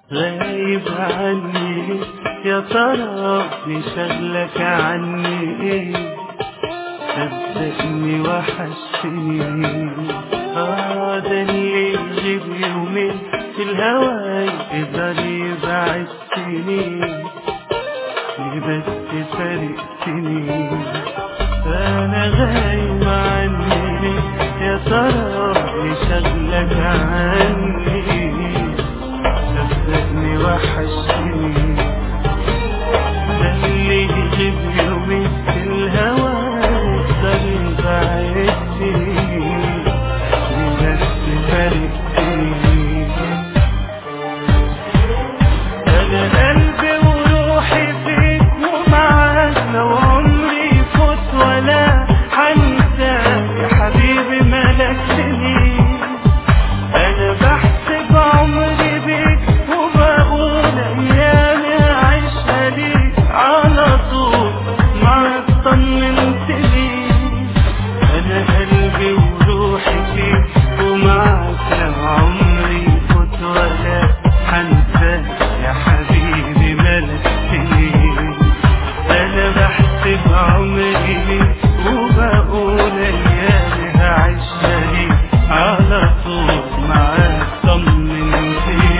غايب عني يا ترى شغلك عني ايه؟ صدقني وحشتني ده اللي يغيب يومين في الهوا يقدر يبعد سنين بس فارقتني. انا غايب عني يا ترى شغلك عني صدقني وحشتني ده اللي يغيب يومين في الهوا يقدر يبعد سنين بس فارقتني. انا قلبي وروحي فيك ومعاك لو عمري يفوت ولا حنساك يا حبيبي ملكتني. انا بحسب عمري بيك وبقول ايامي اعيشها ليك على طول ما طمنتني. انا قلبي وروحي فيك ومعاك لو عمري يفوت ولا حنساك يا حبيبي ملكتني. انا بحسب عمري بيك وبقول ايامي هعيشها ليك على طول معاك طمنتني.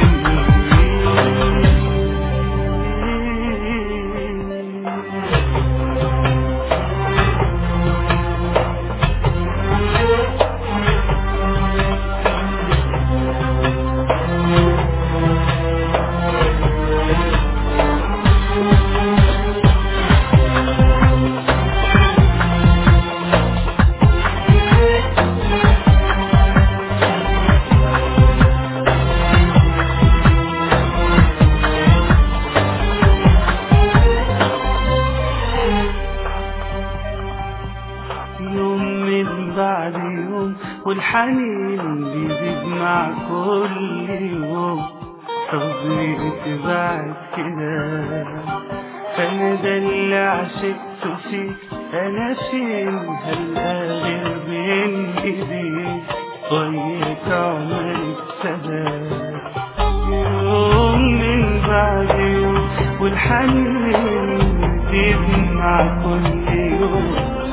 يوم من بعد يوم والحنين بيزيد مع كل يوم صبري اتبعد كده. انا ده اللي عشقته فيك انا فين هلقى غير بين ايديك وياك عمري ابتدى. يوم من بعد يوم والحنين بيزيد مع كل يوم